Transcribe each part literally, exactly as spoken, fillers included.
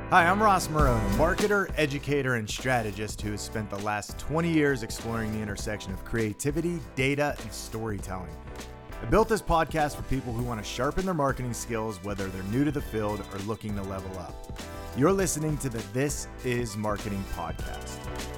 Hi, I'm Ross Marone, a marketer, educator, and strategist who has spent the last twenty years exploring the intersection of creativity, data, and storytelling. I built this podcast for people who want to sharpen their marketing skills, whether they're new to the field or looking to level up. You're listening to the This Is Marketing podcast.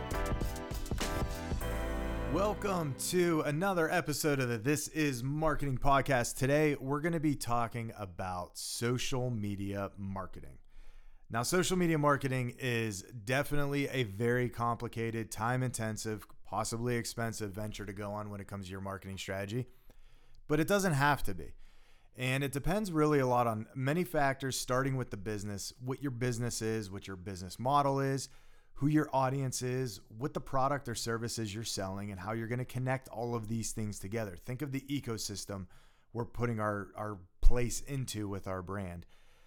Welcome to another episode of the This Is Marketing podcast. Today, we're going to be talking about social media marketing. Now, social media marketing is definitely a very complicated, time-intensive, possibly expensive venture to go on when it comes to your marketing strategy, but it doesn't have to be. And it depends really a lot on many factors, starting with the business, what your business is, what your business model is, who your audience is, what the product or services you're selling, and how you're going to connect all of these things together. Think of the ecosystem we're putting our, our place into with our brand.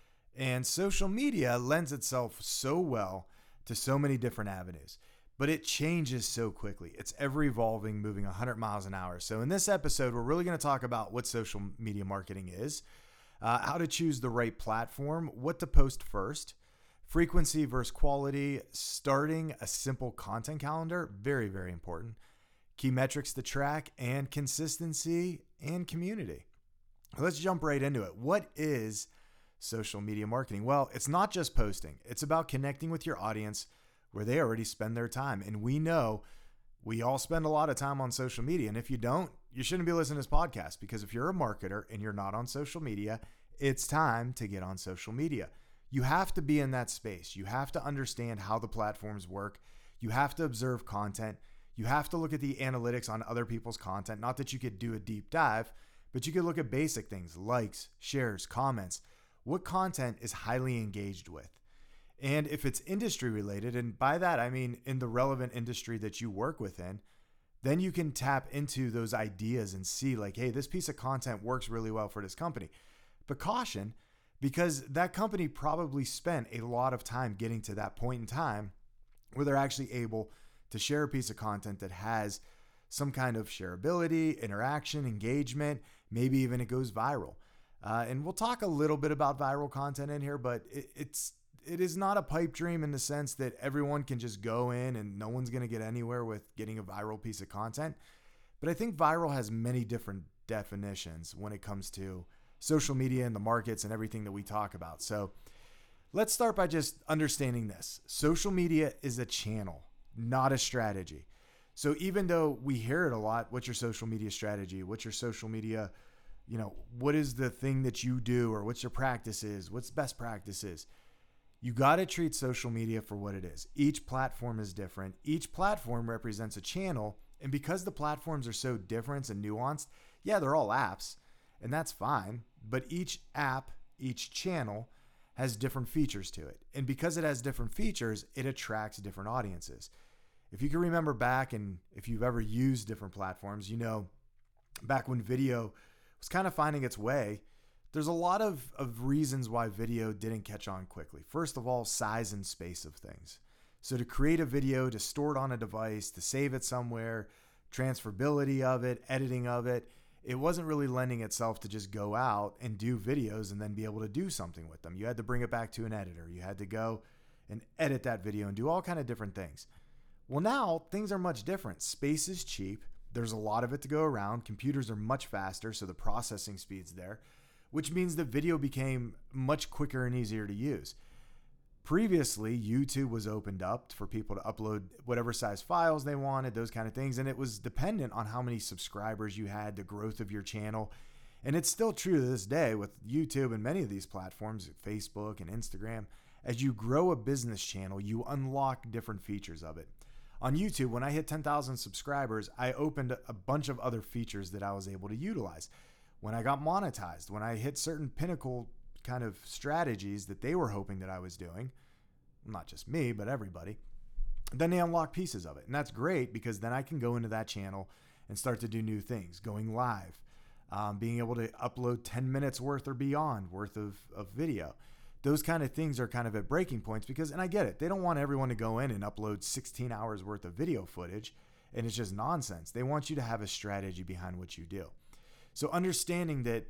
And social media lends itself so well to so many different avenues, but it changes so quickly. It's ever evolving, moving one hundred miles an hour. So in this episode, we're really going to talk about what social media marketing is, uh, how to choose the right platform, what to post first, frequency versus quality, starting a simple content calendar, very, very important, key metrics to track, and consistency and community. Let's jump right into it. What is social media marketing? Well, it's not just posting. It's about connecting with your audience where they already spend their time. And we know we all spend a lot of time on social media. And if you don't, you shouldn't be listening to this podcast, because if you're a marketer and you're not on social media, it's time to get on social media. You have to be in that space. You have to understand how the platforms work. You have to observe content. You have to look at the analytics on other people's content. Not that you could do a deep dive, but you could look at basic things, likes, shares, comments. What content is highly engaged with? And if it's industry related, and by that I mean in the relevant industry that you work within, then you can tap into those ideas and see like, hey, this piece of content works really well for this company. But caution, because that company probably spent a lot of time getting to that point in time where they're actually able to share a piece of content that has some kind of shareability, interaction, engagement, maybe even it goes viral. Uh, and we'll talk a little bit about viral content in here, but it, it's it is not a pipe dream in the sense that everyone can just go in and no one's going to get anywhere with getting a viral piece of content. But I think viral has many different definitions when it comes to social media and the markets and everything that we talk about. So let's start by just understanding this. Social media is a channel, not a strategy. So even though we hear it a lot, what's your social media strategy? What's your social media You know, what is the thing that you do, or what's your practices? What's best practices? You got to treat social media for what it is. Each platform is different. Each platform represents a channel. And because the platforms are so different and nuanced, yeah, they're all apps, and that's fine. But each app, each channel has different features to it. And because it has different features, it attracts different audiences. If you can remember back, and if you've ever used different platforms, you know, back when video was kind of finding its way, there's a lot of, of reasons why video didn't catch on quickly. First of all, size and space of things. So to create a video, to store it on a device, to save it somewhere, transferability of it, editing of it, it wasn't really lending itself to just go out and do videos and then be able to do something with them. You had to bring it back to an editor. You had to go and edit that video and do all kind of different things. Well, now things are much different. Space is cheap. There's a lot of it to go around. Computers are much faster, so the processing speed's there, which means the video became much quicker and easier to use. Previously, YouTube was opened up for people to upload whatever size files they wanted, those kind of things, and it was dependent on how many subscribers you had, the growth of your channel. And it's still true to this day with YouTube and many of these platforms, Facebook and Instagram. As you grow a business channel, you unlock different features of it. On YouTube, when I hit ten thousand subscribers, I opened a bunch of other features that I was able to utilize. When I got monetized, when I hit certain pinnacle kind of strategies that they were hoping that I was doing, not just me, but everybody, then they unlock pieces of it. And that's great, because then I can go into that channel and start to do new things, going live, um, being able to upload ten minutes worth or beyond worth of, of video. Those kind of things are kind of at breaking points, because, and I get it, they don't want everyone to go in and upload sixteen hours worth of video footage and it's just nonsense. They want you to have a strategy behind what you do. So understanding that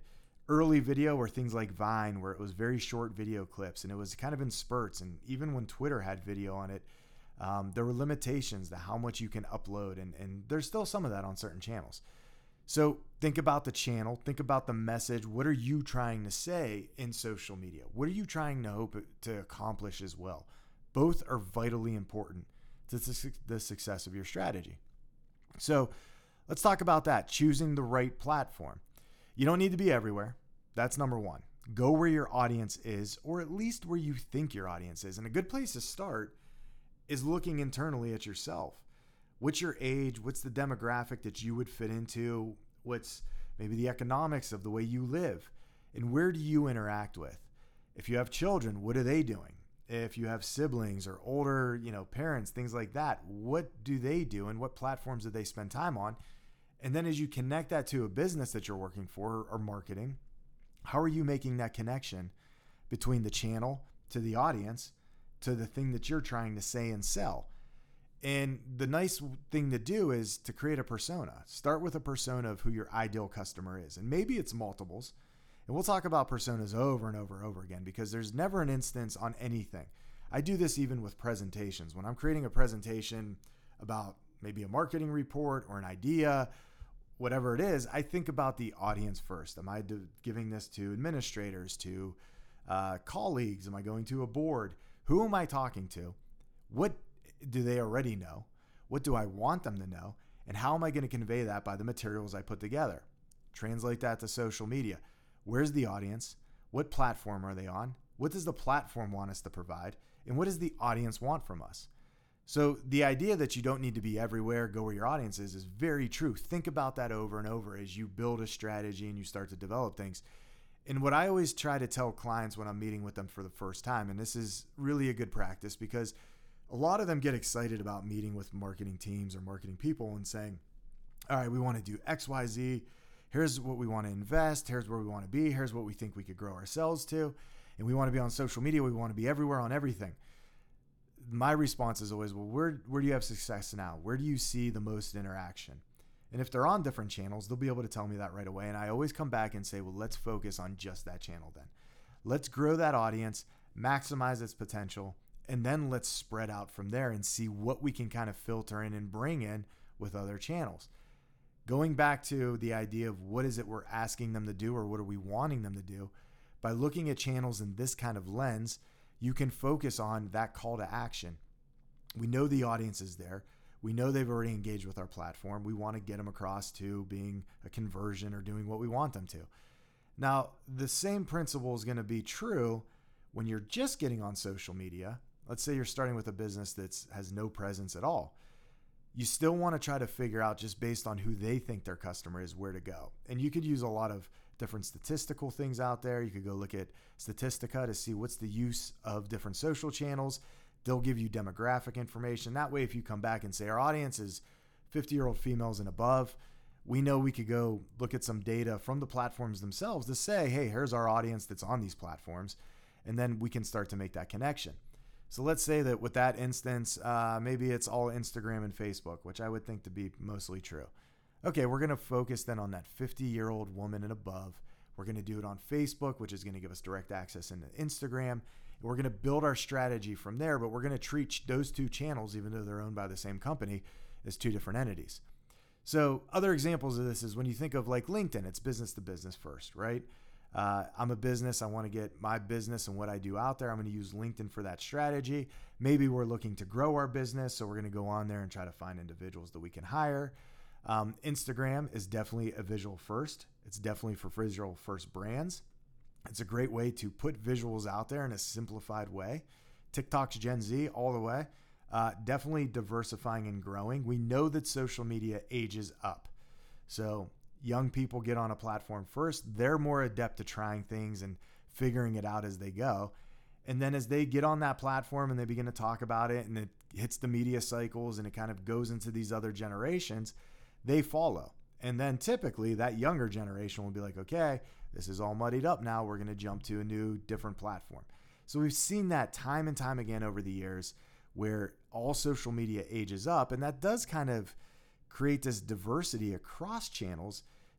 Early video were things like Vine, where it was very short video clips and it was kind of in spurts. And even when Twitter had video on it, um, there were limitations to how much you can upload. And, and there's still some of that on certain channels. So think about the channel, think about the message. What are you trying to say in social media? What are you trying to hope to accomplish as well? Both are vitally important to the success of your strategy. So let's talk about that, choosing the right platform. You don't need to be everywhere. That's number one. Go where your audience is, or at least where you think your audience is. And a good place to start is looking internally at yourself. What's your age? What's the demographic that you would fit into? What's maybe the economics of the way you live? And where do you interact with? If you have children, what are they doing? If you have siblings or older, you know, parents, things like that, what do they do and what platforms do they spend time on? And then as you connect that to a business that you're working for or marketing, how are you making that connection between the channel to the audience to the thing that you're trying to say and sell? And the nice thing to do is to create a persona. Start with a persona of who your ideal customer is. And maybe it's multiples. And we'll talk about personas over and over and over again because there's never an instance on anything. I do this even with presentations. When I'm creating a presentation about maybe a marketing report or an idea, whatever it is, I think about the audience first. Am I do- giving this to administrators, to uh, colleagues? Am I going to a board? Who am I talking to? What do they already know? What do I want them to know? And how am I going to convey that by the materials I put together? Translate that to social media. Where's the audience? What platform are they on? What does the platform want us to provide? And what does the audience want from us? So the idea that you don't need to be everywhere, go where your audience is, is very true. Think about that over and over as you build a strategy and you start to develop things. And what I always try to tell clients when I'm meeting with them for the first time, and this is really a good practice because a lot of them get excited about meeting with marketing teams or marketing people and saying, all right, we want to do X, Y, Z. Here's what we want to invest. Here's where we want to be. Here's what we think we could grow ourselves to. And we want to be on social media. We want to be everywhere on everything. My response is always, well, where, where do you have success now? Where do you see the most interaction? And if they're on different channels, they'll be able to tell me that right away. And I always come back and say, well, let's focus on just that channel then. Let's grow that audience, maximize its potential, and then let's spread out from there and see what we can kind of filter in and bring in with other channels. Going back to the idea of what is it we're asking them to do or what are we wanting them to do, by looking at channels in this kind of lens, you can focus on that call to action. We know the audience is there. We know they've already engaged with our platform. We want to get them across to being a conversion or doing what we want them to. Now, the same principle is going to be true when you're just getting on social media. Let's say you're starting with a business that has no presence at all. You still want to try to figure out, just based on who they think their customer is, where to go. And you could use a lot of different statistical things out there. You could go look at Statistica to see what's the use of different social channels. They'll give you demographic information. That way, if you come back and say our audience is fifty-year-old females and above, we know we could go look at some data from the platforms themselves to say, hey, here's our audience that's on these platforms. And then we can start to make that connection. So let's say that with that instance, uh, maybe it's all Instagram and Facebook, which I would think to be mostly true. Okay, we're going to focus then on that fifty-year-old woman and above. We're going to do it on Facebook, which is going to give us direct access into Instagram. And we're going to build our strategy from there, but we're going to treat those two channels, even though they're owned by the same company, as two different entities. So other examples of this is when you think of like LinkedIn, it's business to business first, right? Uh, I'm a business. I want to get my business and what I do out there. I'm going to use LinkedIn for that strategy. Maybe we're looking to grow our business, so we're going to go on there and try to find individuals that we can hire. Um, Instagram is definitely a visual first. It's definitely for visual first brands. It's a great way to put visuals out there in a simplified way. TikTok's Gen Z all the way. Uh, definitely diversifying and growing. We know that social media ages up. So young people get on a platform first. They're more adept to trying things and figuring it out as they go. And then as they get on that platform and they begin to talk about it and it hits the media cycles and it kind of goes into these other generations, they follow. And then typically that younger generation will be like, okay, this is all muddied up now. We're going to jump to a new, different platform. So we've seen that time and time again over the years where all social media ages up. And that does kind of create this diversity across channels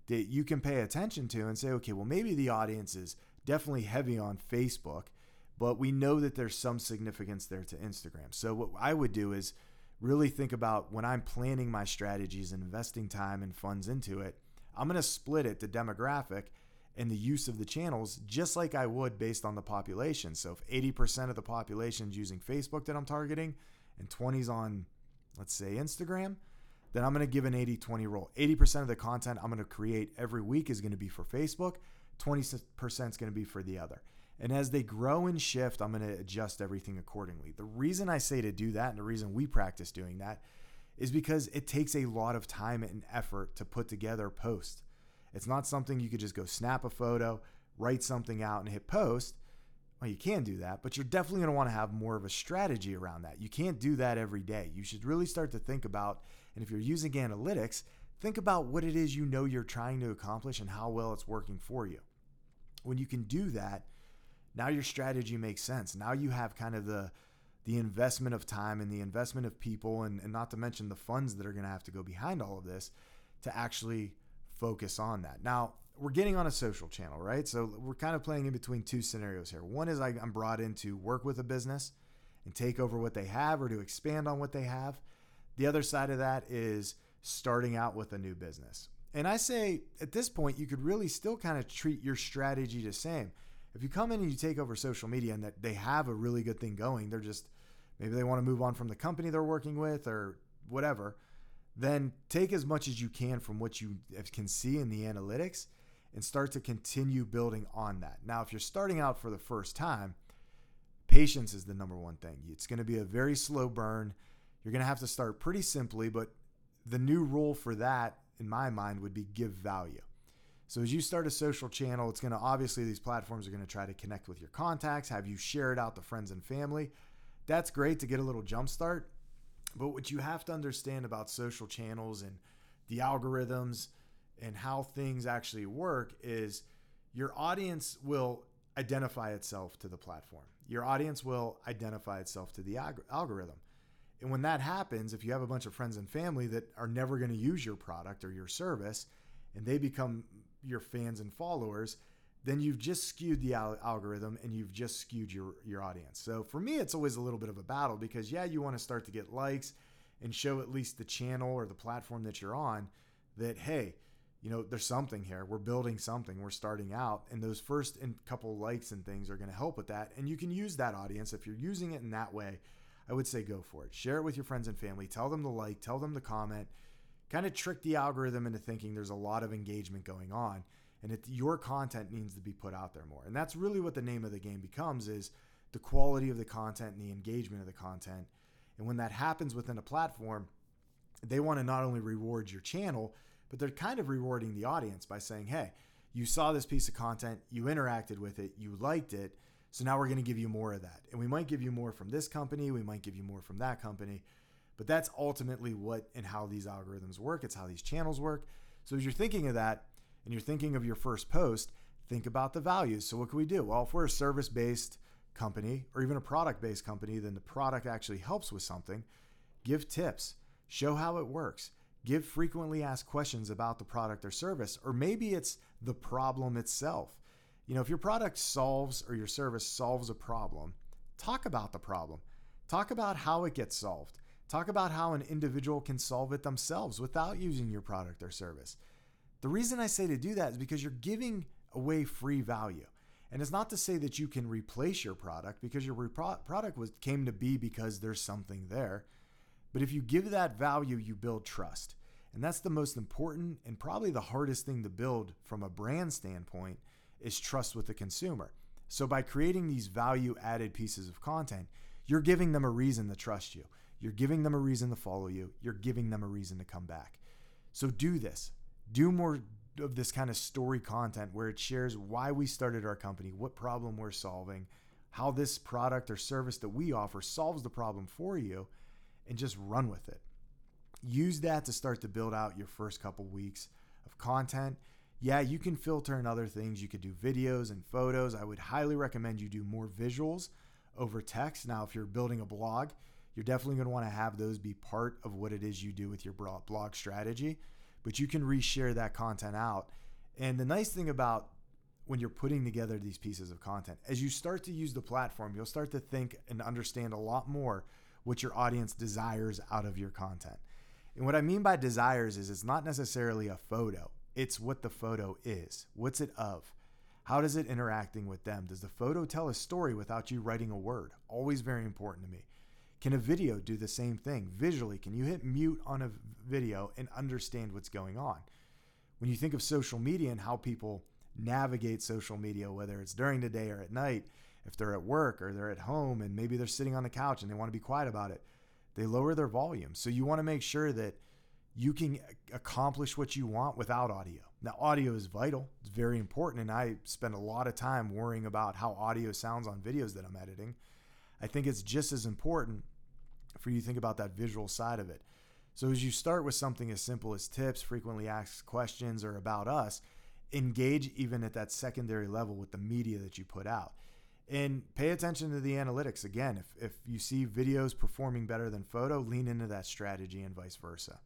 that you can pay attention to and say, okay, well, maybe the audience is definitely heavy on Facebook, but we know that there's some significance there to Instagram. So what I would do is really think about when I'm planning my strategies and investing time and funds into it, I'm going to split it, the demographic and the use of the channels, just like I would based on the population. So if eighty percent of the population is using Facebook that I'm targeting and twenty is on, let's say, Instagram, then I'm going to give an eighty twenty rule. eighty percent of the content I'm going to create every week is going to be for Facebook. twenty percent is going to be for the other. And as they grow and shift, I'm going to adjust everything accordingly. The reason I say to do that, and the reason we practice doing that, is because it takes a lot of time and effort to put together posts. It's not something you could just go snap a photo, write something out, and hit post. Well, you can do that, but you're definitely going to want to have more of a strategy around that. You can't do that every day. You should really start to think about, and if you're using analytics, think about what it is you know you're trying to accomplish and how well it's working for you. When you can do that, now your strategy makes sense. Now you have kind of the the investment of time and the investment of people, and, and not to mention the funds that are going to have to go behind all of this to actually focus on that. Now, we're getting on a social channel, right? So we're kind of playing in between two scenarios here. One is I'm brought in to work with a business and take over what they have or to expand on what they have. The other side of that is starting out with a new business. And I say at this point, you could really still kind of treat your strategy the same. If you come in and you take over social media and that they have a really good thing going, they're just, maybe they want to move on from the company they're working with or whatever, then take as much as you can from what you can see in the analytics and start to continue building on that. Now, if you're starting out for the first time, patience is the number one thing. It's going to be a very slow burn. You're going to have to start pretty simply, but the new rule for that, in my mind, would be give value. So as you start a social channel, it's going to, obviously these platforms are going to try to connect with your contacts, have you share it out to friends and family. That's great to get a little jump start. But what you have to understand about social channels and the algorithms and how things actually work is your audience will identify itself to the platform. Your audience will identify itself to the ag- algorithm. And when that happens, if you have a bunch of friends and family that are never going to use your product or your service, and they become your fans and followers, then you've just skewed the al- algorithm and you've just skewed your, your audience. So for me, it's always a little bit of a battle because yeah, you want to start to get likes and show at least the channel or the platform that you're on that, hey, you know, there's something here. We're building something. We're starting out. And those first in couple likes and things are going to help with that. And you can use that audience. If you're using it in that way, I would say go for it. Share it with your friends and family. Tell them to like, tell them to comment. Kind of trick the algorithm into thinking there's a lot of engagement going on and it, your content needs to be put out there more. And that's really what the name of the game becomes, is the quality of the content and the engagement of the content. And when that happens within a platform, they want to not only reward your channel, but they're kind of rewarding the audience by saying, hey, you saw this piece of content, you interacted with it, you liked it, so now we're going to give you more of that. And we might give you more from this company, we might give you more from that company. But that's ultimately what and how these algorithms work. It's how these channels work. So as you're thinking of that and you're thinking of your first post, think about the values. So what can we do? Well, if we're a service-based company or even a product-based company, then the product actually helps with something. Give tips. Show how it works. Give frequently asked questions about the product or service, or maybe it's the problem itself. You know, if your product solves or your service solves a problem, talk about the problem. Talk about how it gets solved. Talk about how an individual can solve it themselves without using your product or service. The reason I say to do that is because you're giving away free value. And it's not to say that you can replace your product, because your repro- product was came to be because there's something there. But if you give that value, you build trust. And that's the most important and probably the hardest thing to build from a brand standpoint is trust with the consumer. So by creating these value-added pieces of content, you're giving them a reason to trust you. You're giving them a reason to follow you. You're giving them a reason to come back. So do this. Do more of this kind of story content where it shares why we started our company, what problem we're solving, how this product or service that we offer solves the problem for you, and just run with it. Use that to start to build out your first couple weeks of content. Yeah, you can filter in other things. You could do videos and photos. I would highly recommend you do more visuals over text. Now, if you're building a blog, you're definitely going to want to have those be part of what it is you do with your blog strategy. but you can reshare that content out. And the nice thing about when you're putting together these pieces of content, as you start to use the platform, you'll start to think and understand a lot more what your audience desires out of your content. And what I mean by desires is it's not necessarily a photo. It's what the photo is. What's it of? How does it interacting with them? Does the photo tell a story without you writing a word? Always very important to me. Can a video do the same thing? Visually, can you hit mute on a video and understand what's going on? When you think of social media and how people navigate social media, whether it's during the day or at night, if they're at work or they're at home and maybe they're sitting on the couch and they want to be quiet about it, they lower their volume. So you want to make sure that you can accomplish what you want without audio. Now, audio is vital. It's very important. And I spend a lot of time worrying about how audio sounds on videos that I'm editing. I think it's just as important for you to think about that visual side of it. So as you start with something as simple as tips, frequently asked questions, or about us, engage even at that secondary level with the media that you put out. And pay attention to the analytics. Again, if, if you see videos performing better than photo, lean into that strategy and vice versa.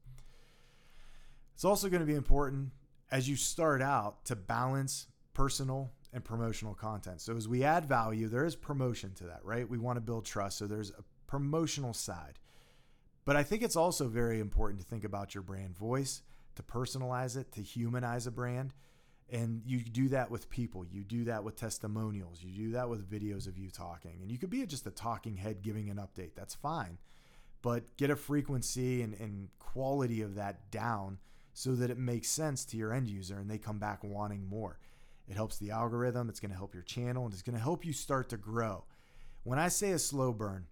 It's also going to be important as you start out to balance personal and promotional content. So as we add value, there is promotion to that, right? We want to build trust. So there's a promotional side. But I think it's also very important to think about your brand voice, to personalize it, to humanize a brand. And you do that with people. You do that with testimonials. You do that with videos of you talking. And you could be just a talking head giving an update. That's fine. But get a frequency and, and quality of that down so that it makes sense to your end user and they come back wanting more. It helps the algorithm. It's going to help your channel, and it's going to help you start to grow. When I say a slow burn,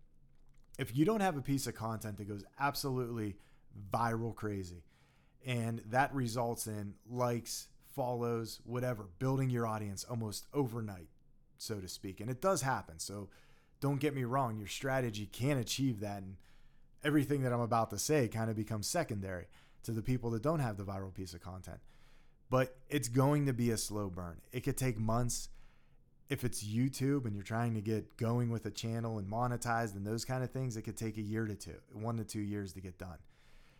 if you don't have a piece of content that goes absolutely viral crazy, and that results in likes, follows, whatever, building your audience almost overnight, so to speak. And it does happen. So don't get me wrong. Your strategy can achieve that. And everything that I'm about to say kind of becomes secondary to the people that don't have the viral piece of content. But it's going to be a slow burn. It could take months. If it's YouTube and you're trying to get going with a channel and monetized and those kind of things, it could take a year to two, one to two years to get done.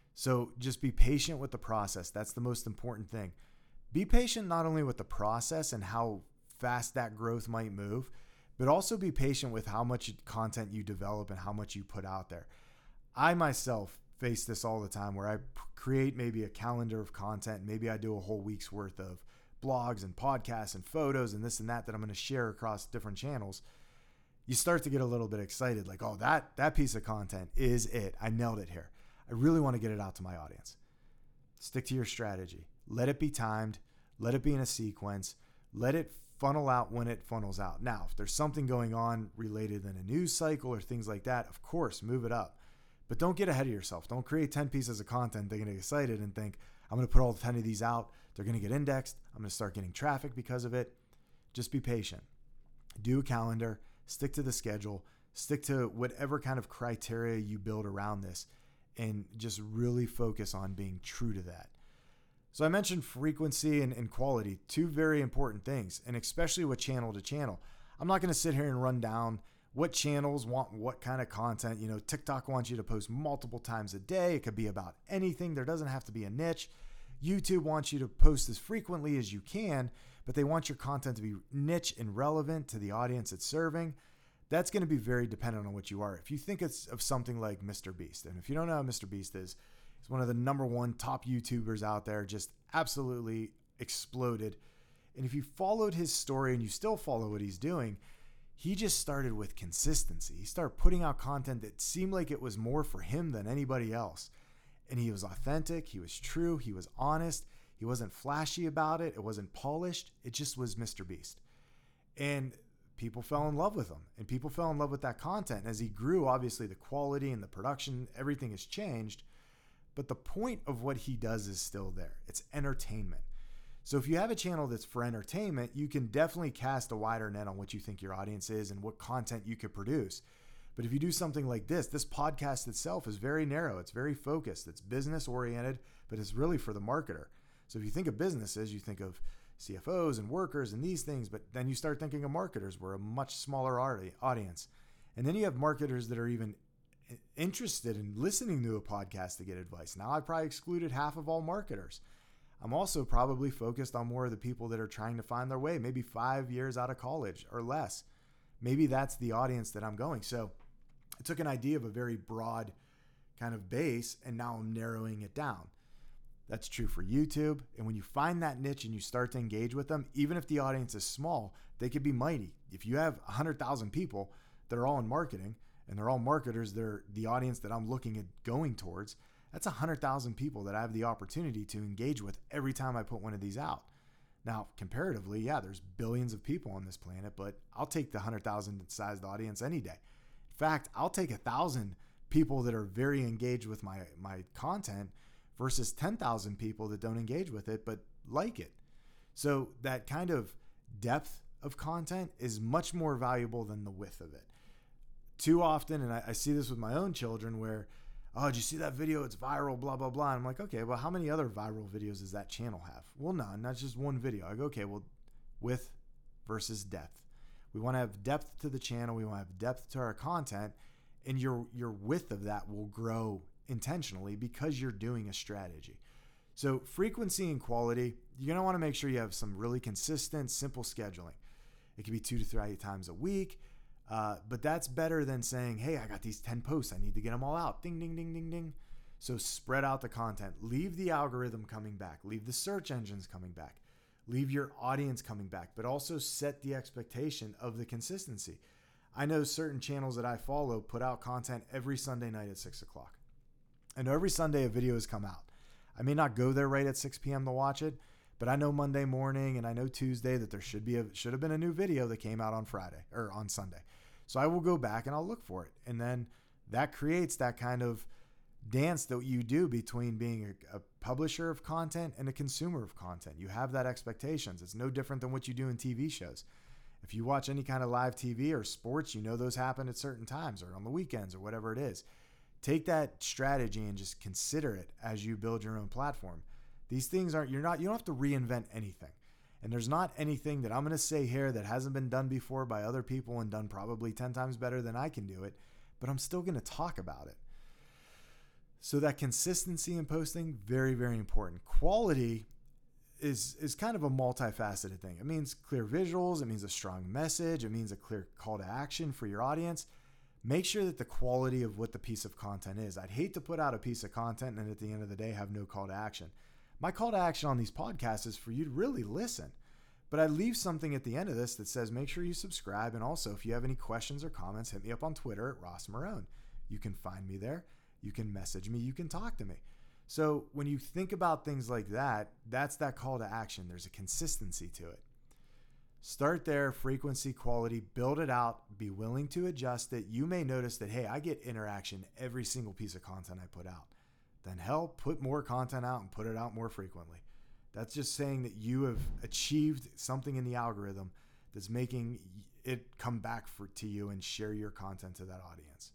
So just be patient with the process. That's the most important thing. Be patient not only with the process and how fast that growth might move, but also be patient with how much content you develop and how much you put out there. I myself face this all the time where I create maybe a calendar of content. Maybe I do a whole week's worth of blogs and podcasts and photos and this and that that I'm going to share across different channels. You start to get a little bit excited, like, oh, that that piece of content is it. I nailed it here. I really want to get it out to my audience. Stick to your strategy. Let it be timed. Let it be in a sequence. Let it funnel out when it funnels out. Now, if there's something going on related in a news cycle or things like that, of course, move it up. But don't get ahead of yourself. Don't create ten pieces of content. They're going to get excited and think, I'm going to put all ten of these out. They're going to get indexed. I'm going to start getting traffic because of it. Just be patient. Do a calendar. Stick to the schedule. Stick to whatever kind of criteria you build around this, and just really focus on being true to that. So I mentioned frequency and, and quality, two very important things, and especially with channel to channel. I'm not going to sit here and run down what channels want what kind of content. You know, TikTok wants you to post multiple times a day. It could be about anything. There doesn't have to be a niche. YouTube wants you to post as frequently as you can, but they want your content to be niche and relevant to the audience it's serving. That's going to be very dependent on what you are. If you think it's of something like Mister Beast, and if you don't know who Mister Beast is, he's one of the number one top YouTubers out there, just absolutely exploded. And if you followed his story and you still follow what he's doing, he just started with consistency. He started putting out content that seemed like it was more for him than anybody else. And he was authentic. He was true. He was honest. He wasn't flashy about it. It wasn't polished. It just was Mister Beast. And people fell in love with him, and people fell in love with that content. As he grew, obviously the quality and the production, everything has changed. But the point of what he does is still there. It's entertainment. So if you have a channel that's for entertainment, you can definitely cast a wider net on what you think your audience is and what content you could produce. But if you do something like this, this podcast itself is very narrow. It's very focused. It's business oriented, but it's really for the marketer. So if you think of businesses, you think of C F Os and workers and these things, but then you start thinking of marketers. We're a much smaller audience. And then you have marketers that are even interested in listening to a podcast to get advice. Now, I've probably excluded half of all marketers. I'm also probably focused on more of the people that are trying to find their way, maybe five years out of college or less. Maybe that's the audience that I'm going. So I took an idea of a very broad kind of base, and now I'm narrowing it down. That's true for YouTube. And when you find that niche and you start to engage with them, even if the audience is small, they could be mighty. If you have one hundred thousand people that are all in marketing and they're all marketers, they're the audience that I'm looking at going towards, that's one hundred thousand people that I have the opportunity to engage with every time I put one of these out. Now, comparatively, yeah, there's billions of people on this planet, but I'll take the one hundred thousand sized audience any day. In fact, I'll take one thousand people that are very engaged with my, my content versus ten thousand people that don't engage with it but like it. So that kind of depth of content is much more valuable than the width of it. Too often, and I, I see this with my own children where, oh, did you see that video? It's viral, blah, blah, blah. And I'm like, okay, well, how many other viral videos does that channel have? Well, none. That's just one video. I go, okay, well, width versus depth. We want to have depth to the channel. We want to have depth to our content. And your your width of that will grow intentionally because you're doing a strategy. So frequency and quality, you're going to want to make sure you have some really consistent, simple scheduling. It could be two to three times a week. Uh, but that's better than saying, hey, I got these ten posts. I need to get them all out. Ding, ding, ding, ding, ding. So spread out the content. Leave the algorithm coming back. Leave the search engines coming back. Leave your audience coming back. But also set the expectation of the consistency. I know certain channels that I follow put out content every Sunday night at six o'clock. I know every Sunday a video has come out. I may not go there right at six p.m. to watch it, but I know Monday morning and I know Tuesday that there should be a, should have been a new video that came out on Friday or on Sunday. So I will go back and I'll look for it. And then that creates that kind of dance that you do between being a, a publisher of content and a consumer of content. You have that expectations. It's no different than what you do in T V shows. If you watch any kind of live T V or sports, you know those happen at certain times or on the weekends or whatever it is. Take that strategy and just consider it as you build your own platform. These things aren't, you're not, you don't have to reinvent anything. And there's not anything that I'm going to say here that hasn't been done before by other people and done probably ten times better than I can do it, but I'm still going to talk about it. So that consistency in posting, very, very important. Quality is is kind of a multifaceted thing. It means clear visuals. It means a strong message. It means a clear call to action for your audience. Make sure that the quality of what the piece of content is. I'd hate to put out a piece of content and at the end of the day have no call to action. My call to action on these podcasts is for you to really listen. But I leave something at the end of this that says make sure you subscribe. And also, if you have any questions or comments, hit me up on Twitter at Ross Marone. You can find me there. You can message me. You can talk to me. So when you think about things like that, that's that call to action. There's a consistency to it. Start there, frequency, quality, build it out, be willing to adjust it. You may notice that, hey, I get interaction every single piece of content I put out. Then hell, put more content out and put it out more frequently. That's just saying that you have achieved something in the algorithm that's making it come back for, to you and share your content to that audience.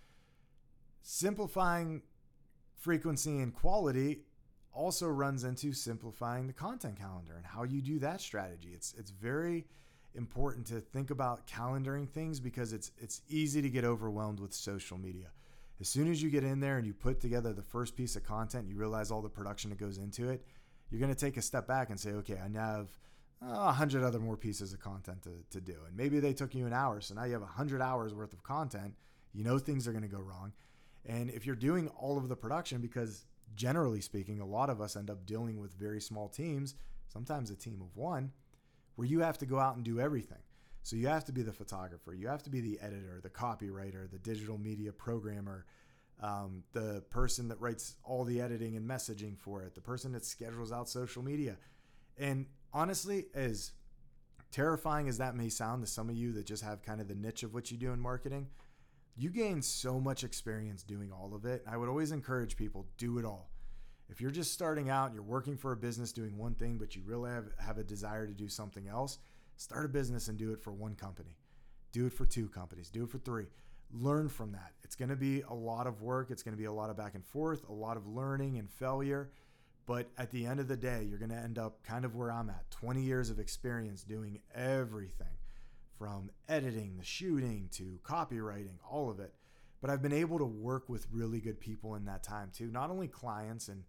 Simplifying frequency and quality also runs into simplifying the content calendar and how you do that strategy. It's it's very important to think about calendaring things because it's it's easy to get overwhelmed with social media. As soon as you get in there and you put together the first piece of content, you realize all the production that goes into it, you're going to take a step back and say, okay, I now have a uh, hundred other more pieces of content to, to do. And maybe they took you an hour. So now you have a hundred hours worth of content. You know things are going to go wrong. And if you're doing all of the production, because generally speaking, a lot of us end up dealing with very small teams, sometimes a team of one, where you have to go out and do everything. So you have to be the photographer, you have to be the editor, the copywriter, the digital media programmer, um, the person that writes all the editing and messaging for it, the person that schedules out social media. And honestly, as terrifying as that may sound to some of you that just have kind of the niche of what you do in marketing, you gain so much experience doing all of it. I would always encourage people, do it all. If you're just starting out and you're working for a business doing one thing, but you really have, have a desire to do something else, start a business and do it for one company. Do it for two companies. Do it for three. Learn from that. It's going to be a lot of work. It's going to be a lot of back and forth, a lot of learning and failure. But at the end of the day, you're going to end up kind of where I'm at, twenty years of experience doing everything. From editing, the shooting, to copywriting, all of it. But I've been able to work with really good people in that time too. Not only clients and,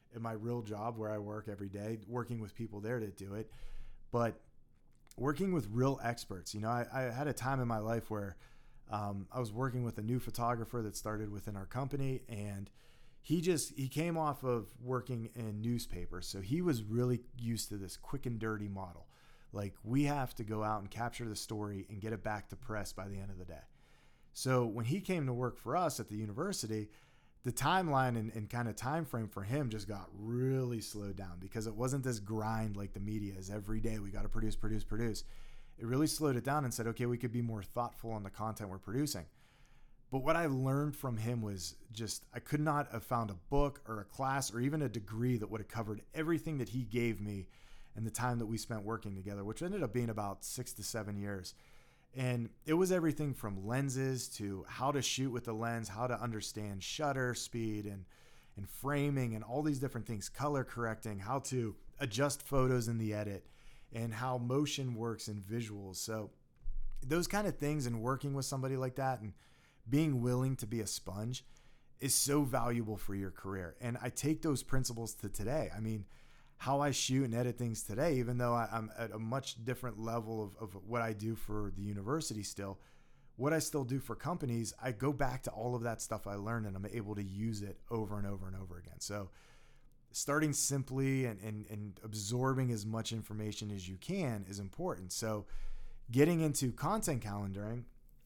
in my real job where I work every day, working with people there to do it. But working with real experts, you know, I, I had a time in my life where um, I was working with a new photographer that started within our company, and he just, he came off of working in newspapers. So he was really used to this quick and dirty model. Like, we have to go out and capture the story and get it back to press by the end of the day. So when he came to work for us at the university, the timeline and, and kind of time frame for him just got really slowed down, because it wasn't this grind like the media is every day. We got to produce, produce, produce. It really slowed it down and said, okay, we could be more thoughtful on the content we're producing. But what I learned from him was just, I could not have found a book or a class or even a degree that would have covered everything that he gave me in the time that we spent working together, which ended up being about six to seven years. And it was everything from lenses to how to shoot with the lens, how to understand shutter speed and, and framing and all these different things, color correcting, how to adjust photos in the edit, and how motion works in visuals. So those kind of things, and working with somebody like that and being willing to be a sponge is so valuable for your career. And I take those principles to today. I mean, how I shoot and edit things today, even though I, I'm at a much different level of, of what I do for the university still, what I still do for companies, I go back to all of that stuff I learned, and I'm able to use it over and over and over again. So starting simply and, and, and absorbing as much information as you can is important. So getting into content calendaring,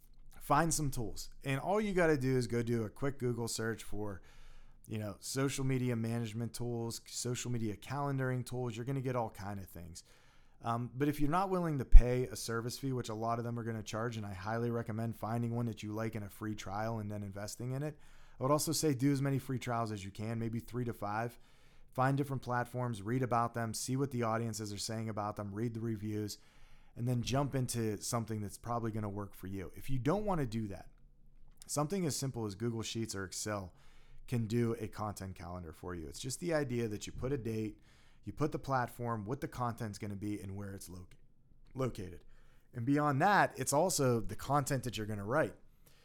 find some tools. And all you got to do is go do a quick Google search for, you know, social media management tools, social media calendaring tools. You're going to get all kind of things. Um, but if you're not willing to pay a service fee, which a lot of them are going to charge, and I highly recommend finding one that you like in a free trial and then investing in it. I would also say do as many free trials as you can, maybe three to five. Find different platforms, read about them, see what the audiences are saying about them, read the reviews, and then jump into something that's probably going to work for you. If you don't want to do that, something as simple as Google Sheets or Excel can do a content calendar for you. It's just the idea that you put a date, you put the platform, what the content's going to be, and where it's loca- located. And beyond that, it's also the content that you're going to write.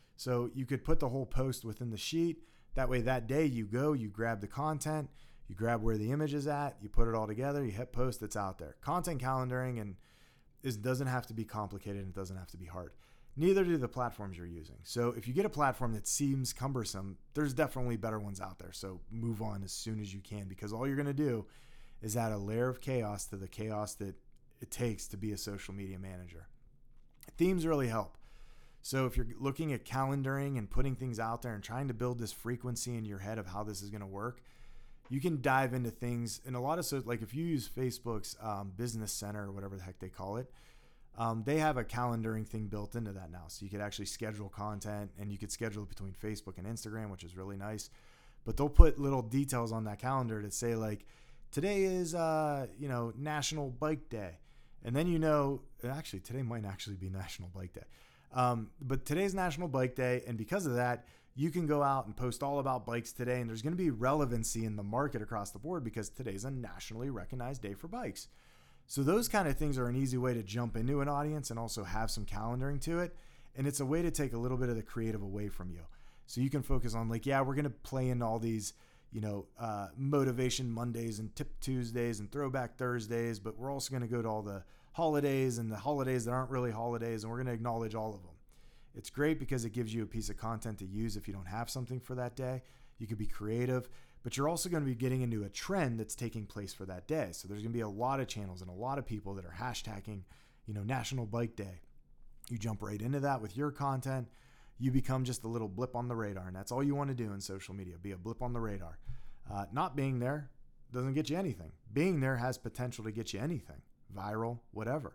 So you could put the whole post within the sheet. That way, that day you go, you grab the content, you grab where the image is at, you put it all together, you hit post, it's out there. Content calendaring and is doesn't have to be complicated, and it doesn't have to be hard. Neither do the platforms you're using. So if you get a platform that seems cumbersome, there's definitely better ones out there. So move on as soon as you can, because all you're going to do is add a layer of chaos to the chaos that it takes to be a social media manager. Themes really help. So if you're looking at calendaring and putting things out there and trying to build this frequency in your head of how this is going to work, you can dive into things. And a lot of, so like if you use Facebook's um, Business Center or whatever the heck they call it, Um, they have a calendaring thing built into that now. So you could actually schedule content, and you could schedule it between Facebook and Instagram, which is really nice. But they'll put little details on that calendar to say, like, today is, uh, you know, National Bike Day. And then, you know, actually today might actually be National Bike Day. Um, but today's National Bike Day. And because of that, you can go out and post all about bikes today. And there's going to be relevancy in the market across the board, because today's a nationally recognized day for bikes. So those kind of things are an easy way to jump into an audience and also have some calendaring to it. And it's a way to take a little bit of the creative away from you. So you can focus on, like, yeah, we're going to play in all these, you know, uh, motivation Mondays and tip Tuesdays and throwback Thursdays, but we're also going to go to all the holidays and the holidays that aren't really holidays, and we're going to acknowledge all of them. It's great because it gives you a piece of content to use if you don't have something for that day. You could be creative, but you're also going to be getting into a trend that's taking place for that day. So there's going to be a lot of channels and a lot of people that are hashtagging, you know, National Bike Day. You jump right into that with your content. You become just a little blip on the radar, and that's all you want to do in social media, be a blip on the radar. Uh, not being there doesn't get you anything. Being there has potential to get you anything, viral, whatever.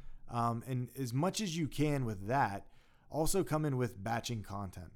Um, and as much as you can with that, also come in with batching content.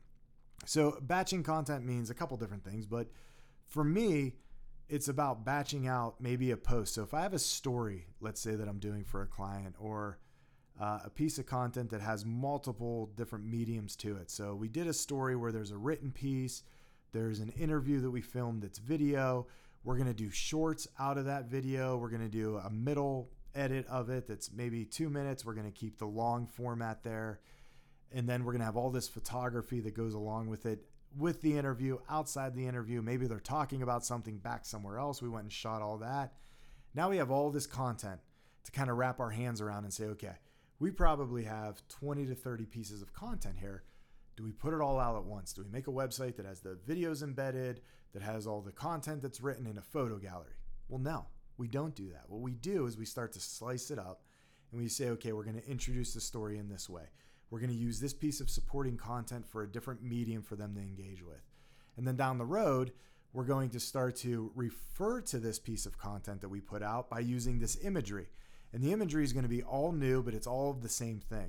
So batching content means a couple different things, but for me, it's about batching out maybe a post. So if I have a story, let's say that I'm doing for a client, or uh, a piece of content that has multiple different mediums to it. So we did a story where there's a written piece, there's an interview that we filmed that's video. We're going to do shorts out of that video. We're going to do a middle edit of it that's maybe two minutes. We're going to keep the long format there. And then we're going to have all this photography that goes along with it. with the interview, outside the interview. Maybe they're talking about something back somewhere else. We went and shot all that. Now we have all this content to kind of wrap our hands around and say, okay, we probably have twenty to thirty pieces of content here. Do we put it all out at once? Do we make a website that has the videos embedded, that has all the content that's written in a photo gallery? Well, no, we don't do that. What we do is we start to slice it up and we say, okay, we're going to introduce the story in this way. We're going to use this piece of supporting content for a different medium for them to engage with. And then down the road, we're going to start to refer to this piece of content that we put out by using this imagery. And the imagery is going to be all new, but it's all of the same thing.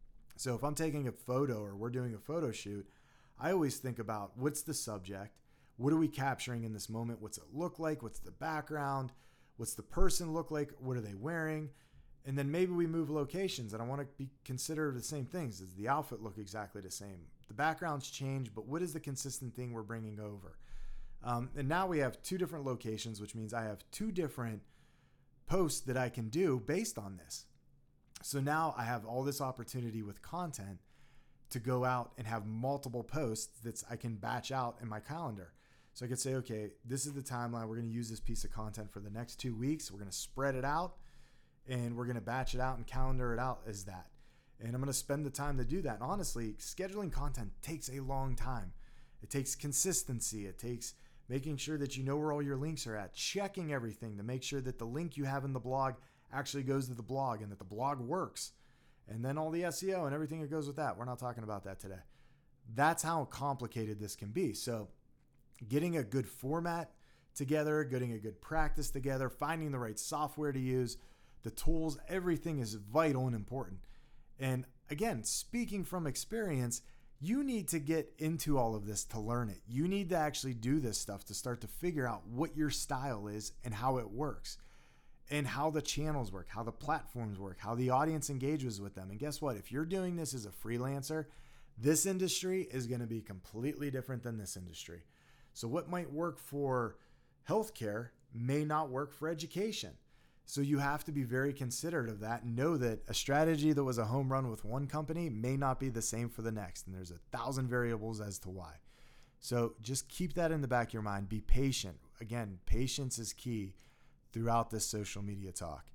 So if I'm taking a photo or we're doing a photo shoot, I always think about what's the subject? What are we capturing in this moment? What's it look like? What's the background? What's the person look like? What are they wearing? And then maybe we move locations and I want to be consider the same things. Does the outfit look exactly the same? The backgrounds change, but what is the consistent thing we're bringing over? Um, and now we have two different locations, which means I have two different posts that I can do based on this. So now I have all this opportunity with content to go out and have multiple posts that I can batch out in my calendar. So I could say, okay, this is the timeline. We're going to use this piece of content for the next two weeks. We're going to spread it out and we're going to batch it out and calendar it out as that. And I'm going to spend the time to do that. And honestly, scheduling content takes a long time. It takes consistency. It takes making sure that you know where all your links are at, checking everything to make sure that the link you have in the blog actually goes to the blog and that the blog works. And then all the S E O and everything that goes with that. We're not talking about that today. That's how complicated this can be. So getting a good format together, getting a good practice together, finding the right software to use, the tools, everything is vital and important. And again, speaking from experience, you need to get into all of this to learn it. You need to actually do this stuff to start to figure out what your style is and how it works and how the channels work, how the platforms work, how the audience engages with them. And guess what? If you're doing this as a freelancer, this industry is going to be completely different than this industry. So what might work for healthcare may not work for education. So you have to be very considerate of that and know that a strategy that was a home run with one company may not be the same for the next. And there's a thousand variables as to why. So just keep that in the back of your mind. Be patient. Again, patience is key throughout this social media talk.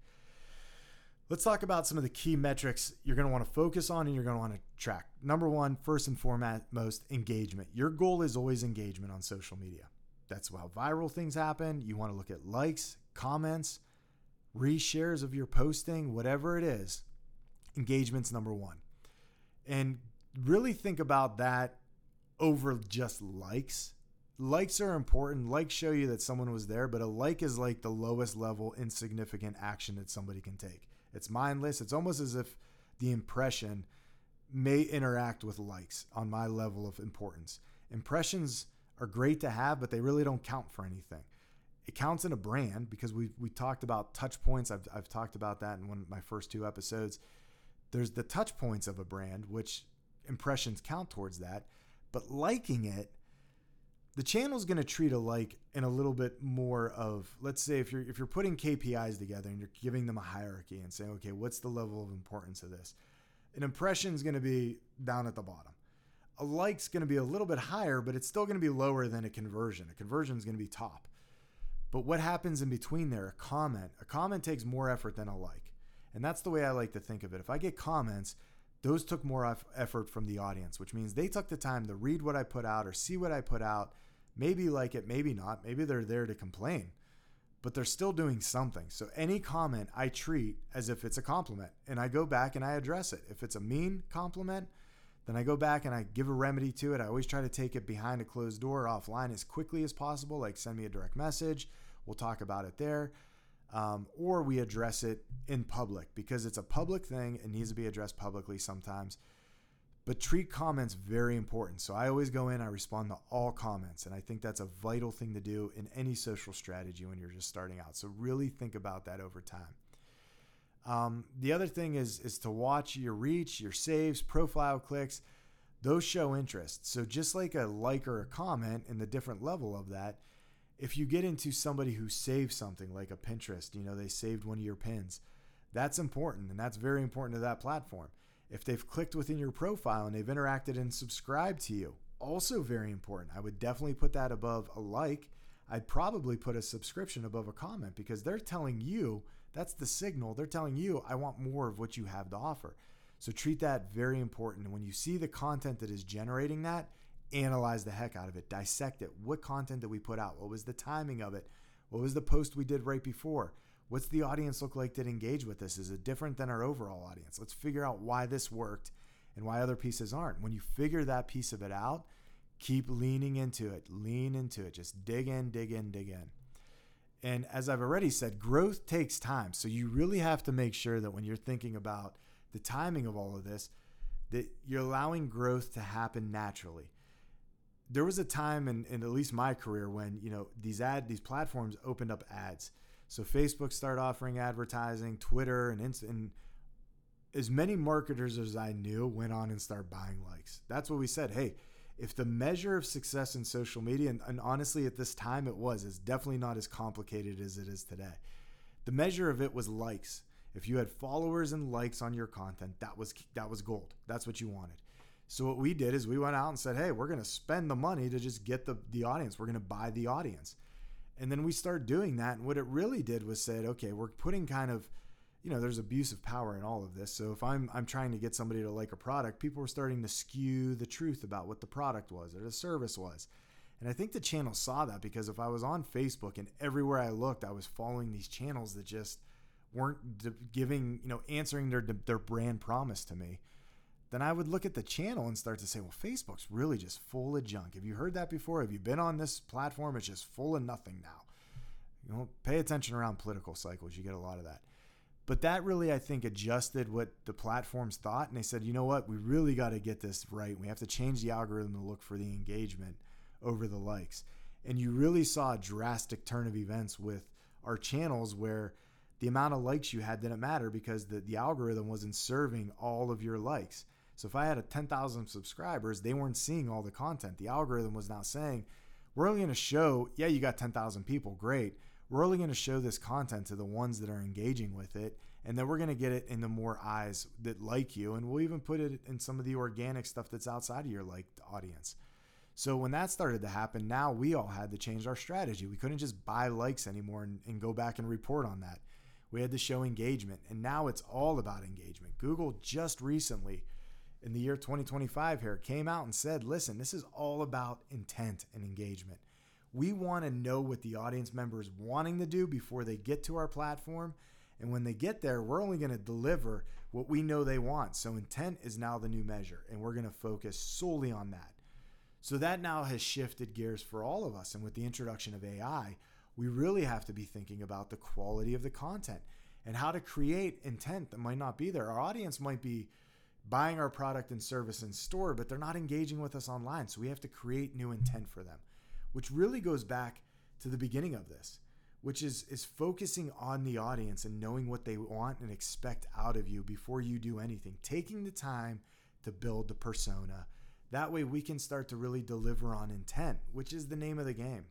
Let's talk about some of the key metrics you're going to want to focus on and you're going to want to track. Number one, first and foremost, engagement. Your goal is always engagement on social media. That's how viral things happen. You want to look at likes, comments, reshares of your posting, whatever it is. Engagement's number one. And really think about that over just likes. Likes are important. Likes show you that someone was there, but a like is like the lowest level insignificant action that somebody can take. It's mindless. It's almost as if the impression may interact with likes on my level of importance. Impressions are great to have, but they really don't count for anything. It counts in a brand because we we talked about touch points. I've, I've talked about that in one of my first two episodes. There's the touch points of a brand, which impressions count towards that. But liking it, the channel's going to treat a like in a little bit more of, let's say if you're if you're putting K P Is together and you're giving them a hierarchy and saying, okay, what's the level of importance of this? An impression is going to be down at the bottom. A like's going to be a little bit higher, but it's still going to be lower than a conversion. A conversion is going to be top. But what happens in between there? A comment. A comment takes more effort than a like. And that's the way I like to think of it. If I get comments, those took more effort from the audience, which means they took the time to read what I put out or see what I put out, maybe like it, maybe not. Maybe they're there to complain, but they're still doing something. So any comment I treat as if it's a compliment, and I go back and I address it. If it's a mean compliment, then I go back and I give a remedy to it. I always try to take it behind a closed door or offline as quickly as possible, like send me a direct message. We'll talk about it there. Um, or we address it in public because it's a public thing. It needs to be addressed publicly sometimes. But treat comments very important. So I always go in, I respond to all comments. And I think that's a vital thing to do in any social strategy when you're just starting out. So really think about that over time. Um, the other thing is, is to watch your reach, your saves, profile clicks. Those show interest. So just like a like or a comment and the different level of that, if you get into somebody who saves something like a Pinterest, you know, they saved one of your pins, that's important. And that's very important to that platform. If they've clicked within your profile and they've interacted and subscribed to you, also very important. I would definitely put that above a like. I'd probably put a subscription above a comment, because they're telling you, that's the signal. They're telling you, I want more of what you have to offer. So treat that very important. And when you see the content that is generating that, analyze the heck out of it. Dissect it. What content did we put out? What was the timing of it? What was the post we did right before? What's the audience look like that engaged with this? Is it different than our overall audience? Let's figure out why this worked and why other pieces aren't. When you figure that piece of it out, keep leaning into it. Lean into it. Just dig in, dig in, dig in. And as I've already said, growth takes time. So you really have to make sure that when you're thinking about the timing of all of this, that you're allowing growth to happen naturally. There was a time in, in at least my career when, you know, these ad, these platforms opened up ads. So Facebook started offering advertising, Twitter and Insta, and as many marketers as I knew went on and started buying likes. That's what we said. Hey, if the measure of success in social media, and, and honestly at this time it was, it's definitely not as complicated as it is today. The measure of it was likes. If you had followers and likes on your content, that was that was gold. That's what you wanted. So what we did is we went out and said, hey, we're going to spend the money to just get the, the audience. We're going to buy the audience. And then we started doing that. And what it really did was said, okay, we're putting kind of, you know, there's abuse of power in all of this. So if I'm I'm trying to get somebody to like a product, people were starting to skew the truth about what the product was or the service was. And I think the channel saw that, because if I was on Facebook and everywhere I looked, I was following these channels that just weren't giving, you know, answering their their brand promise to me, then I would look at the channel and start to say, well, Facebook's really just full of junk. Have you heard that before? Have you been on this platform? It's just full of nothing now. You know, pay attention around political cycles. You get a lot of that. But that really, I think, adjusted what the platforms thought. And they said, you know what? We really got to get this right. We have to change the algorithm to look for the engagement over the likes. And you really saw a drastic turn of events with our channels where the amount of likes you had didn't matter, because the, the algorithm wasn't serving all of your likes. So if I had a ten thousand subscribers, they weren't seeing all the content. The algorithm was now saying, we're only going to show, yeah, you got ten thousand people, great. We're only going to show this content to the ones that are engaging with it. And then we're going to get it into more eyes that like you. And we'll even put it in some of the organic stuff that's outside of your liked audience. So when that started to happen, now we all had to change our strategy. We couldn't just buy likes anymore and, and go back and report on that. We had to show engagement. And now it's all about engagement. Google just recently, in the year twenty twenty-five here, came out and said, listen, this is all about intent and engagement. We want to know what the audience member is wanting to do before they get to our platform. And when they get there, we're only going to deliver what we know they want. So intent is now the new measure, and we're going to focus solely on that. So that now has shifted gears for all of us. And with the introduction of A I, we really have to be thinking about the quality of the content and how to create intent that might not be there. Our audience might be buying our product and service in store, but they're not engaging with us online. So we have to create new intent for them, which really goes back to the beginning of this, which is, is focusing on the audience and knowing what they want and expect out of you before you do anything. Taking the time to build the persona. That way we can start to really deliver on intent, which is the name of the game.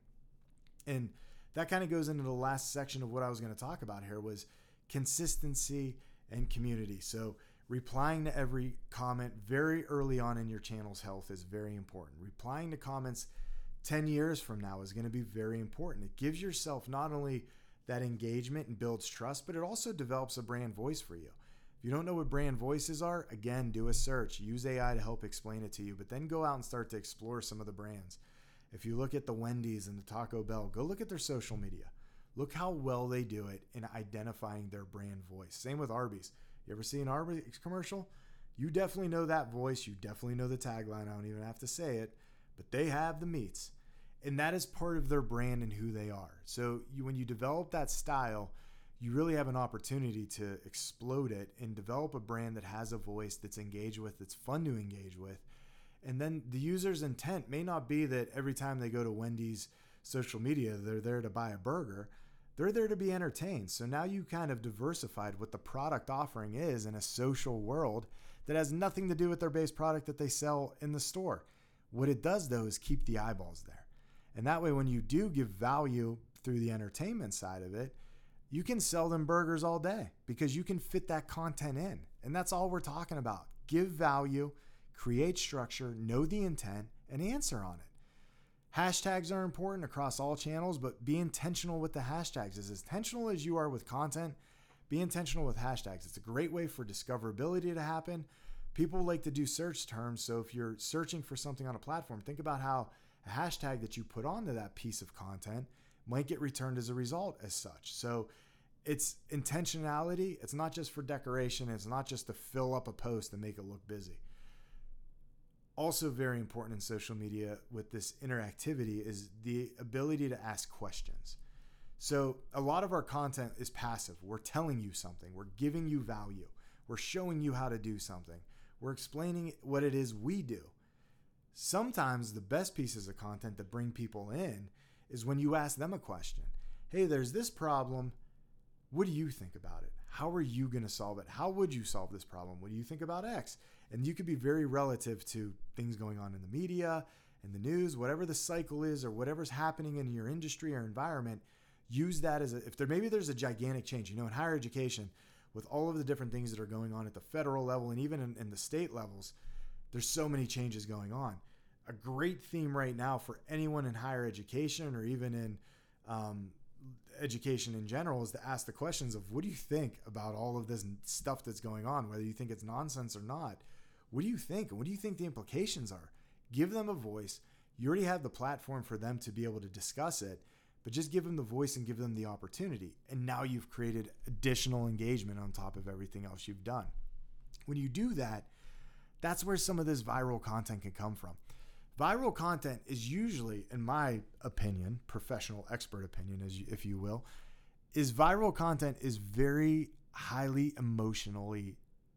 And that kind of goes into the last section of what I was going to talk about here, was consistency and community. So replying to every comment very early on in your channel's health is very important. Replying to comments ten years from now is going to be very important. It gives yourself not only that engagement and builds trust, but it also develops a brand voice for you. If you don't know what brand voices are, again, do a search. Use A I to help explain it to you, but then go out and start to explore some of the brands. If you look at the Wendy's and the Taco Bell, go look at their social media. Look how well they do it in identifying their brand voice. Same with Arby's. You ever see an Arby's commercial? You definitely know that voice. You definitely know the tagline. I don't even have to say it, but they have the meats. And that is part of their brand and who they are. So you, when you develop that style, you really have an opportunity to explode it and develop a brand that has a voice that's engaged with, that's fun to engage with. And then the user's intent may not be that every time they go to Wendy's social media, they're there to buy a burger. They're there to be entertained. So now you kind of diversified what the product offering is in a social world that has nothing to do with their base product that they sell in the store. What it does, though, is keep the eyeballs there. And that way, when you do give value through the entertainment side of it, you can sell them burgers all day because you can fit that content in. And that's all we're talking about. Give value, create structure, know the intent, and answer on it. Hashtags are important across all channels, but be intentional with the hashtags. As intentional as you are with content, be intentional with hashtags. It's a great way for discoverability to happen. People like to do search terms, so if you're searching for something on a platform, think about how a hashtag that you put onto that piece of content might get returned as a result as such. So it's intentionality. It's not just for decoration. It's not just to fill up a post and make it look busy. Also very important in social media with this interactivity is the ability to ask questions. So a lot of our content is passive. We're telling you something. We're giving you value. We're showing you how to do something. We're explaining what it is we do. Sometimes the best pieces of content that bring people in is when you ask them a question. Hey, there's this problem. What do you think about it? How are you going to solve it? How would you solve this problem? What do you think about X? And you could be very relative to things going on in the media, in the news, whatever the cycle is or whatever's happening in your industry or environment. Use that as a, if there maybe there's a gigantic change, you know, in higher education, with all of the different things that are going on at the federal level and even in, in the state levels, there's so many changes going on. A great theme right now for anyone in higher education or even in um, education in general is to ask the questions of what do you think about all of this stuff that's going on, whether you think it's nonsense or not. What do you think? And what do you think the implications are? Give them a voice. You already have the platform for them to be able to discuss it, but just give them the voice and give them the opportunity. And now you've created additional engagement on top of everything else you've done. When you do that, that's where some of this viral content can come from. Viral content is usually, in my opinion, professional expert opinion, as you, if you will, is viral content is very highly emotionally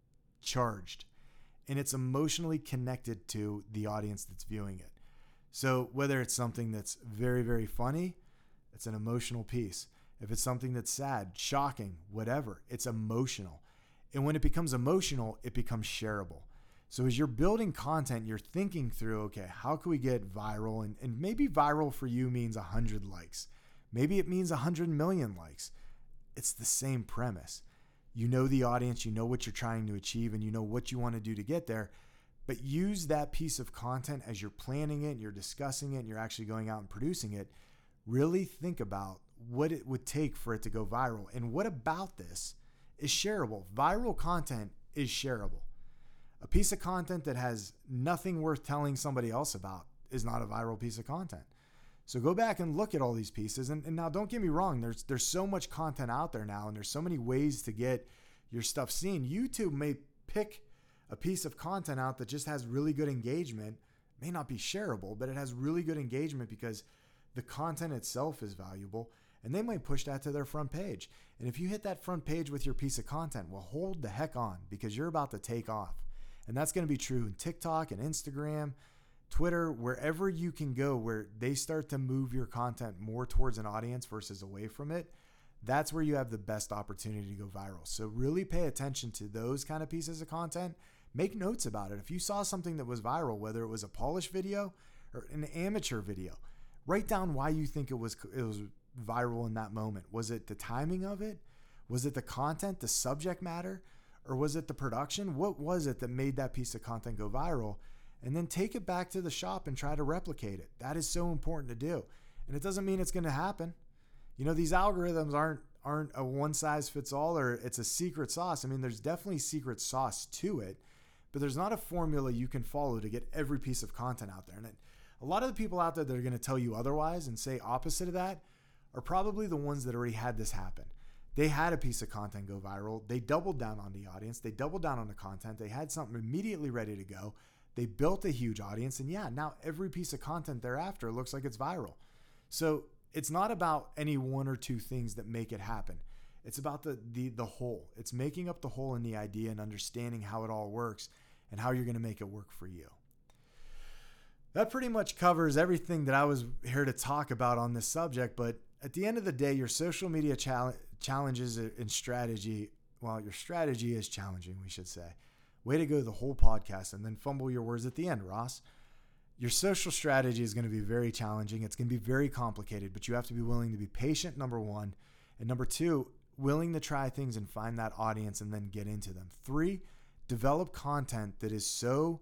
charged. And it's emotionally connected to the audience that's viewing it. So whether it's something that's very, very funny, it's an emotional piece. If it's something that's sad, shocking, whatever, it's emotional. And when it becomes emotional, it becomes shareable. So as you're building content, you're thinking through, okay, how can we get viral? And, and maybe viral for you means one hundred likes. Maybe it means one hundred million likes. It's the same premise. You know the audience, you know what you're trying to achieve, and you know what you want to do to get there. But use that piece of content as you're planning it, and you're discussing it, and you're actually going out and producing it. Really think about what it would take for it to go viral. And what about this is shareable? Viral content is shareable. A piece of content that has nothing worth telling somebody else about is not a viral piece of content. So go back and look at all these pieces. And, and now don't get me wrong, there's there's so much content out there now, and there's so many ways to get your stuff seen. YouTube may pick a piece of content out that just has really good engagement. It may not be shareable, but it has really good engagement because the content itself is valuable, and they might push that to their front page. And if you hit that front page with your piece of content, well, hold the heck on, because you're about to take off. And that's going to be true in TikTok and Instagram, Twitter, wherever you can go where they start to move your content more towards an audience versus away from it. That's where you have the best opportunity to go viral. So really pay attention to those kind of pieces of content. Make notes about it. If you saw something that was viral, whether it was a polished video or an amateur video, write down why you think it was it was viral in that moment. Was it the timing of it? Was it the content, the subject matter? Or was it the production? What was it that made that piece of content go viral? And then take it back to the shop and try to replicate it. That is so important to do. And it doesn't mean it's going to happen. You know, these algorithms aren't aren't a one size fits all, or it's a secret sauce. I mean, there's definitely secret sauce to it, but there's not a formula you can follow to get every piece of content out there. And it, a lot of the people out there that are going to tell you otherwise and say opposite of that are probably the ones that already had this happen. They had a piece of content go viral. They doubled down on the audience. They doubled down on the content. They had something immediately ready to go. They built a huge audience. And yeah, now every piece of content thereafter looks like it's viral. So it's not about any one or two things that make it happen. It's about the the the whole. It's making up the whole in the idea and understanding how it all works and how you're going to make it work for you. That pretty much covers everything that I was here to talk about on this subject. But at the end of the day, your social media challenge challenges and strategy, well, your strategy is challenging, we should say. Way to go the whole podcast and then fumble your words at the end, Ross. Your social strategy is going to be very challenging. It's going to be very complicated, but you have to be willing to be patient, number one. And number two, willing to try things and find that audience and then get into them. Three, develop content that is so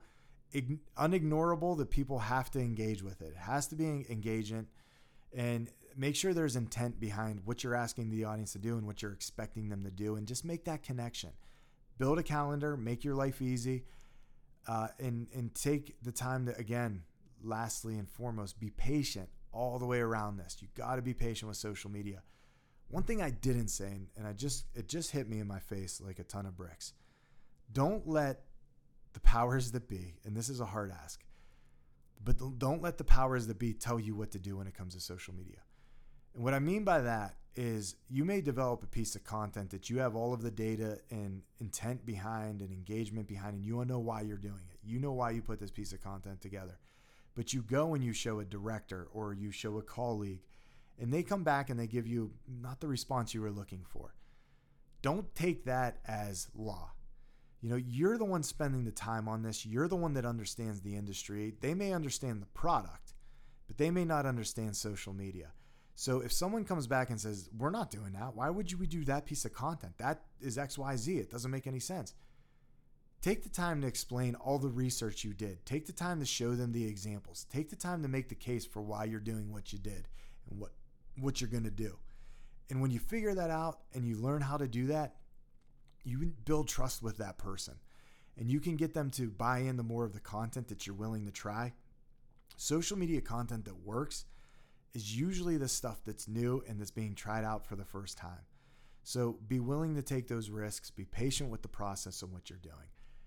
ig- unignorable that people have to engage with it. It has to be engagement, and make sure there's intent behind what you're asking the audience to do and what you're expecting them to do, and just make that connection. Build a calendar, make your life easy, uh, and, and take the time to, again, lastly and foremost, be patient all the way around this. You got to be patient with social media. One thing I didn't say, and I just it just hit me in my face like a ton of bricks. Don't let the powers that be, and this is a hard ask, but don't let the powers that be tell you what to do when it comes to social media. And what I mean by that is you may develop a piece of content that you have all of the data and intent behind and engagement behind, and you know why you're doing it. You know why you put this piece of content together. But you go and you show a director or you show a colleague, and they come back and they give you not the response you were looking for. Don't take that as law. You know, you're the one spending the time on this. You're the one that understands the industry. They may understand the product, but they may not understand social media. So if someone comes back and says, we're not doing that, why would you we do that piece of content? That is X Y Z. It doesn't make any sense. Take the time to explain all the research you did. Take the time to show them the examples. Take the time to make the case for why you're doing what you did and what, what you're going to do. And when you figure that out and you learn how to do that, you build trust with that person. And you can get them to buy into more of the content that you're willing to try. Social media content that works is usually the stuff that's new and that's being tried out for the first time. So be willing to take those risks. Be patient with the process of what you're doing.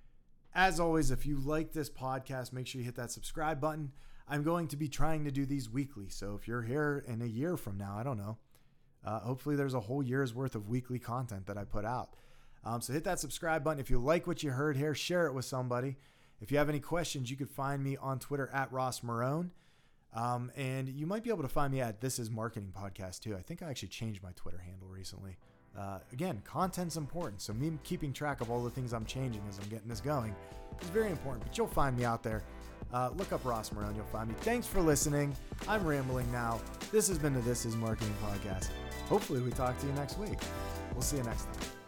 As always, if you like this podcast, make sure you hit that subscribe button. I'm going to be trying to do these weekly. So if you're here in a year from now, I don't know, uh, hopefully there's a whole year's worth of weekly content that I put out. Um, so hit that subscribe button. If you like what you heard here, share it with somebody. If you have any questions, you could find me on Twitter at Ross Marone. Um, and you might be able to find me at This Is Marketing Podcast too. I think I actually changed my Twitter handle recently. Uh, again, content's important. So me keeping track of all the things I'm changing as I'm getting this going is very important. But you'll find me out there. Uh, look up Ross Marone. You'll find me. Thanks for listening. I'm rambling now. This has been the This Is Marketing Podcast. Hopefully we talk to you next week. We'll see you next time.